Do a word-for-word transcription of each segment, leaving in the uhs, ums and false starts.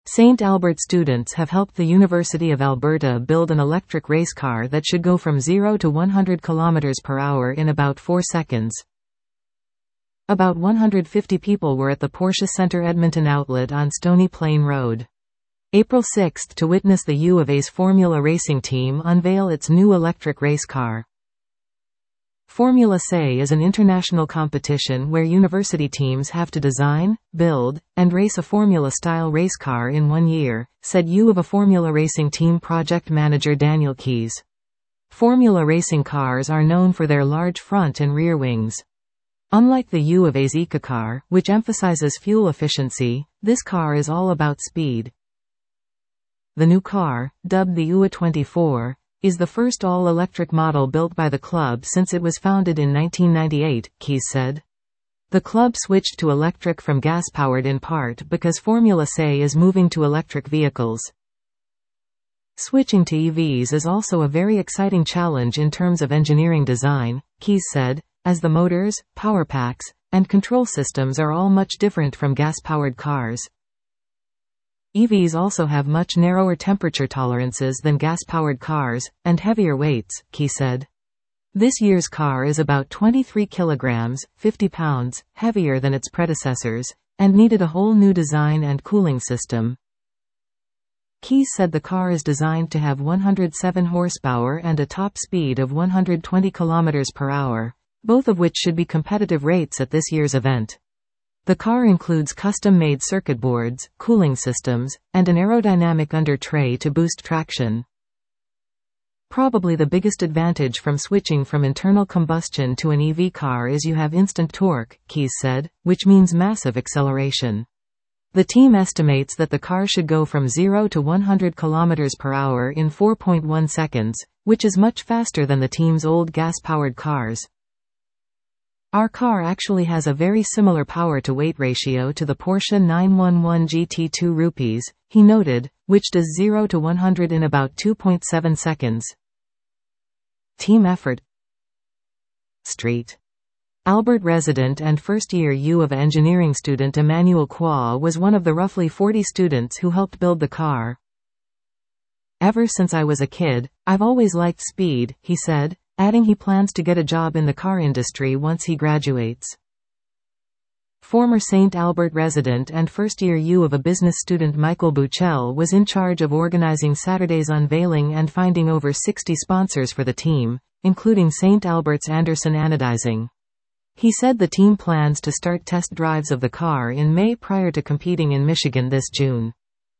Saint Albert students have helped the University of Alberta build an electric race car that should go from zero to one hundred kilometers per hour in about four seconds. About one hundred fifty people were at the Porsche Centre Edmonton outlet on Stony Plain Road, April sixth to witness the U of A's Formula Racing team unveil its new electric race car. Formula S A is an international competition where university teams have to design, build, and race a Formula-style race car in one year, said U of A Formula Racing Team project manager Daniel Keys. Formula racing cars are known for their large front and rear wings. Unlike the U of A's EcoCar, which emphasizes fuel efficiency, this car is all about speed. The new car, dubbed the U A twenty-four, is the first all-electric model built by the club since it was founded in nineteen ninety-eight, Keys said. The club switched to electric from gas-powered in part because Formula S A is moving to electric vehicles. Switching to E Vs is also a very exciting challenge in terms of engineering design, Keys said, as the motors, power packs, and control systems are all much different from gas-powered cars. E Vs also have much narrower temperature tolerances than gas-powered cars, and heavier weights, Keys said. This year's car is about twenty-three kilograms, fifty pounds, heavier than its predecessors, and needed a whole new design and cooling system. Keys said the car is designed to have one hundred seven horsepower and a top speed of one hundred twenty kilometers per hour, both of which should be competitive rates at this year's event. The car includes custom-made circuit boards, cooling systems, and an aerodynamic under tray to boost traction. Probably the biggest advantage from switching from internal combustion to an E V car is you have instant torque, Keys said, which means massive acceleration. The team estimates that the car should go from zero to one hundred kilometers per hour in four point one seconds, which is much faster than the team's old gas-powered cars. Our car actually has a very similar power-to-weight ratio to the Porsche nine eleven G T two rupees, he noted, which does zero to one hundred in about two point seven seconds. Team effort. Street. Albert resident and first-year U of A engineering student Emmanuel Kwa was one of the roughly forty students who helped build the car. Ever since I was a kid, I've always liked speed, he said, adding he plans to get a job in the car industry once he graduates. Former Saint Albert resident and first-year U of A business student Michael Buchel was in charge of organizing Saturday's unveiling and finding over sixty sponsors for the team, including Saint Albert's Anderson Anodizing. He said the team plans to start test drives of the car in May prior to competing in Michigan this June.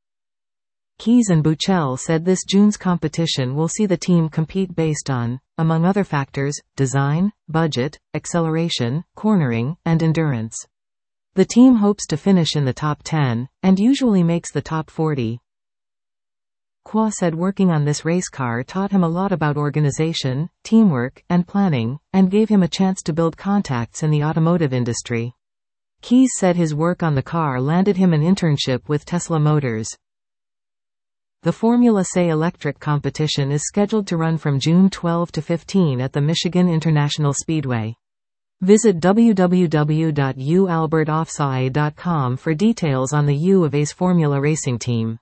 Keys and Buchel said this June's competition will see the team compete based on, among other factors, design, budget, acceleration, cornering, and endurance. The team hopes to finish in the top ten, and usually makes the top forty. Kwa said working on this race car taught him a lot about organization, teamwork, and planning, and gave him a chance to build contacts in the automotive industry. Keys said his work on the car landed him an internship with Tesla Motors. The Formula S A electric competition is scheduled to run from June twelfth to fifteenth at the Michigan International Speedway. Visit w w w dot u albert offs a dot com for details on the U of A's Formula Racing team.